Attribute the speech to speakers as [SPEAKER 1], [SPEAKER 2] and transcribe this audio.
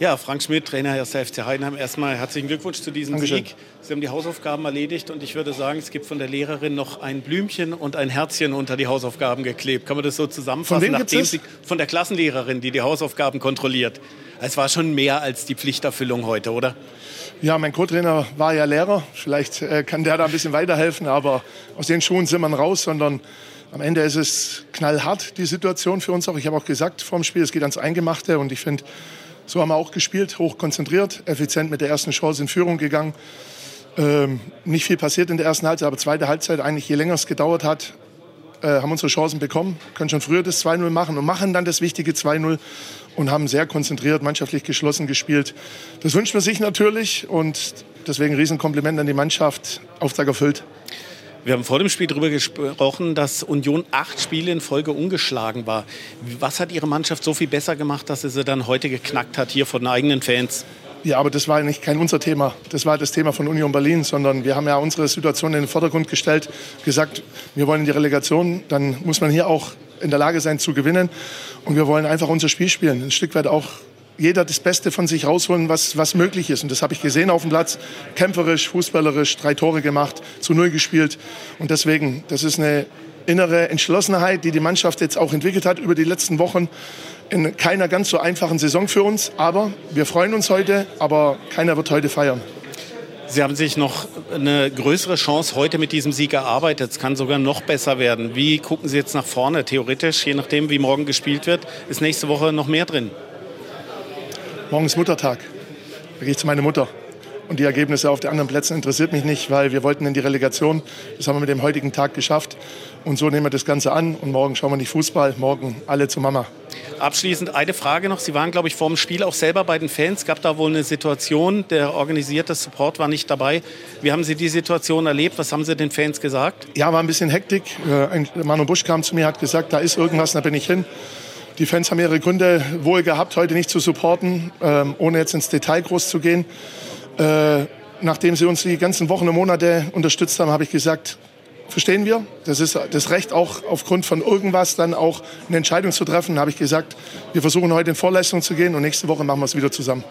[SPEAKER 1] Ja, Frank Schmidt, Trainer 1. FC Heidenheim. Erstmal herzlichen Glückwunsch zu diesem
[SPEAKER 2] Dankeschön.
[SPEAKER 1] Sieg. Sie haben die Hausaufgaben erledigt und ich würde sagen, es gibt von der Lehrerin noch ein Blümchen und ein Herzchen unter die Hausaufgaben geklebt. Kann man das so zusammenfassen?
[SPEAKER 2] Von wem gibt's das?
[SPEAKER 1] Von der Klassenlehrerin, die die Hausaufgaben kontrolliert. Es war schon mehr als die Pflichterfüllung heute, oder?
[SPEAKER 2] Ja, mein Co-Trainer war ja Lehrer. Vielleicht kann der da ein bisschen weiterhelfen, aber aus den Schuhen sind wir raus, sondern am Ende ist es knallhart, die Situation für uns auch. Ich habe auch gesagt vor dem Spiel, es geht ans Eingemachte und ich finde, so haben wir auch gespielt, hoch konzentriert, effizient mit der ersten Chance in Führung gegangen. Nicht viel passiert in der ersten Halbzeit, aber zweite Halbzeit eigentlich, je länger es gedauert hat, haben unsere Chancen bekommen, können schon früher das 2-0 machen und machen dann das wichtige 2-0 und haben sehr konzentriert, mannschaftlich geschlossen gespielt. Das wünscht man sich natürlich und deswegen ein Riesenkompliment an die Mannschaft, Auftrag erfüllt.
[SPEAKER 1] Wir haben vor dem Spiel darüber gesprochen, dass Union 8 Spiele in Folge ungeschlagen war. Was hat Ihre Mannschaft so viel besser gemacht, dass sie dann heute geknackt hat, hier von den eigenen Fans?
[SPEAKER 2] Ja, aber das war nicht kein unser Thema. Das war das Thema von Union Berlin, sondern wir haben ja unsere Situation in den Vordergrund gestellt, gesagt, wir wollen in die Relegation, dann muss man hier auch in der Lage sein zu gewinnen. Und wir wollen einfach unser Spiel spielen, ein Stück weit auch jeder das Beste von sich rausholen, was möglich ist. Und das habe ich gesehen auf dem Platz. Kämpferisch, fußballerisch, 3 Tore gemacht, zu 0 gespielt. Und deswegen, das ist eine innere Entschlossenheit, die die Mannschaft jetzt auch entwickelt hat über die letzten Wochen. In keiner ganz so einfachen Saison für uns. Aber wir freuen uns heute, aber keiner wird heute feiern.
[SPEAKER 1] Sie haben sich noch eine größere Chance heute mit diesem Sieg erarbeitet. Es kann sogar noch besser werden. Wie gucken Sie jetzt nach vorne? Theoretisch, je nachdem, wie morgen gespielt wird, ist nächste Woche noch mehr drin.
[SPEAKER 2] Morgen ist Muttertag. Da gehe ich zu meiner Mutter. Und die Ergebnisse auf den anderen Plätzen interessiert mich nicht, weil wir wollten in die Relegation. Das haben wir mit dem heutigen Tag geschafft. Und so nehmen wir das Ganze an. Und morgen schauen wir nicht Fußball. Morgen alle zu Mama.
[SPEAKER 1] Abschließend eine Frage noch. Sie waren, glaube ich, vor dem Spiel auch selber bei den Fans. Gab da wohl eine Situation, der organisierte Support war nicht dabei. Wie haben Sie die Situation erlebt? Was haben Sie den Fans gesagt?
[SPEAKER 2] Ja, war ein bisschen Hektik. Manu Busch kam zu mir, hat gesagt, da ist irgendwas, da bin ich hin. Die Fans haben ihre Gründe wohl gehabt, heute nicht zu supporten, ohne jetzt ins Detail groß zu gehen. Nachdem sie uns die ganzen Wochen und Monate unterstützt haben, habe ich gesagt, verstehen wir. Das ist das Recht, auch aufgrund von irgendwas dann auch eine Entscheidung zu treffen. Da habe ich gesagt, wir versuchen heute in Vorleistung zu gehen und nächste Woche machen wir es wieder zusammen.